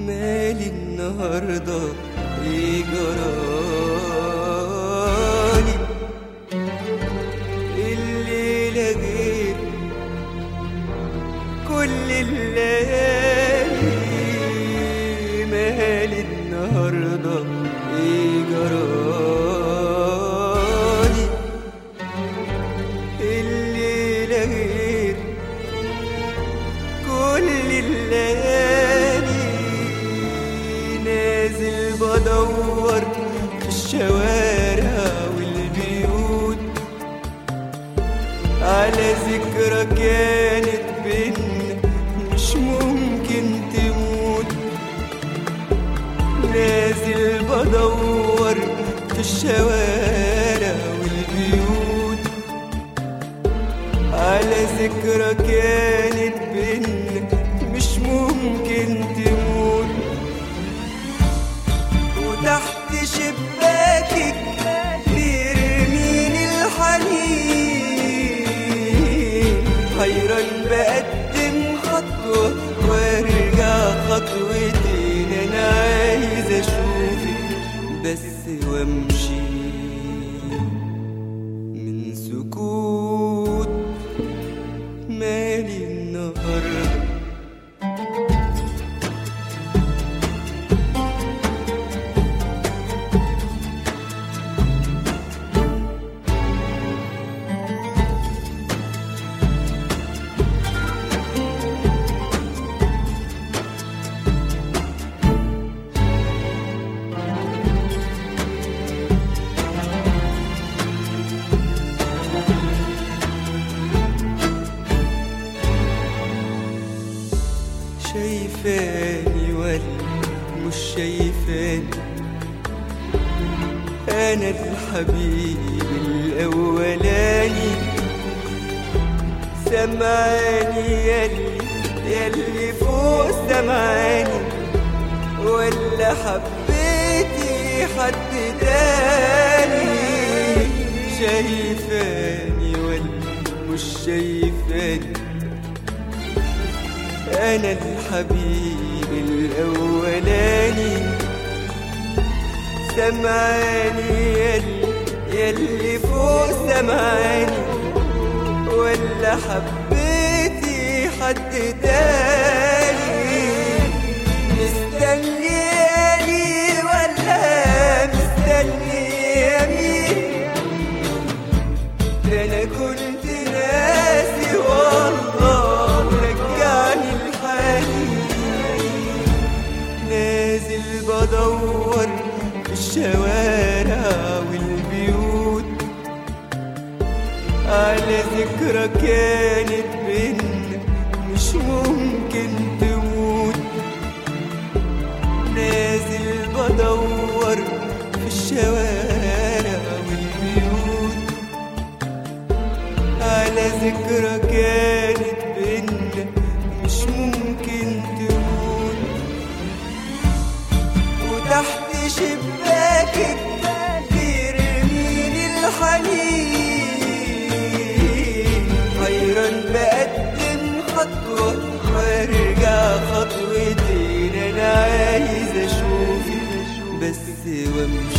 مالي النهاردة ايه جرالي؟ الليلة غير كل الليالي. مالي النهاردة ايه جرالي؟ الليلة غير كل الليالي. نازل بدور في الشوارع والبيوت على ذكرى كانت بينا مش ممكن تموت. نازل بدور في الشوارع والبيوت على ذكرى كانت بينا مش ممكن تموت. وتحت شباكك بيرميني الحنين، حيران بقدم خطوة وارجع خطوتين. انا عايز اشوفك بس وامشي من سكوت. مالي النهارده شايفاني ولا مش شايفاني؟ انا الحبيب الاولاني. سمعاني يلي فوق سمعاني، ولا حبيتي حد تاني؟ شايفاني ولا مش شايفاني؟ أنا الحبيب الأولاني. سمعاني يلي فوق سمعاني، ولا حبيتي حد تاني؟ مستنياني ولا مستنياني؟ ده أنا كنت ناسي والله، رجعني الحنين. نازل بدور في الشوارع والبيوت على ذكرى كانت بينا مش ممكن تموت. نازل بدور في الشوارع والبيوت على ذكرى كانت بينا مش ممكن تموت. وتحت شباكك بيرميني الحنين، حيران بقدم خطوة وارجع خطوتين. انا عايز اشوفك بس وامشي